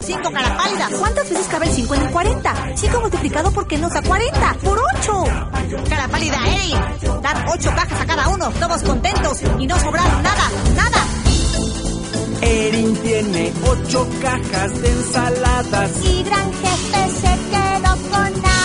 5, cara pálida. ¿Cuántas veces cabe el 5 en el 40? 5 multiplicado por qué nos da 40. ¡Por 8! Cara pálida, Erin. Dar 8 cajas a cada uno, todos contentos y no sobraron nada. Erin tiene 8 cajas de ensaladas. Y gran jefe se quedó con nada.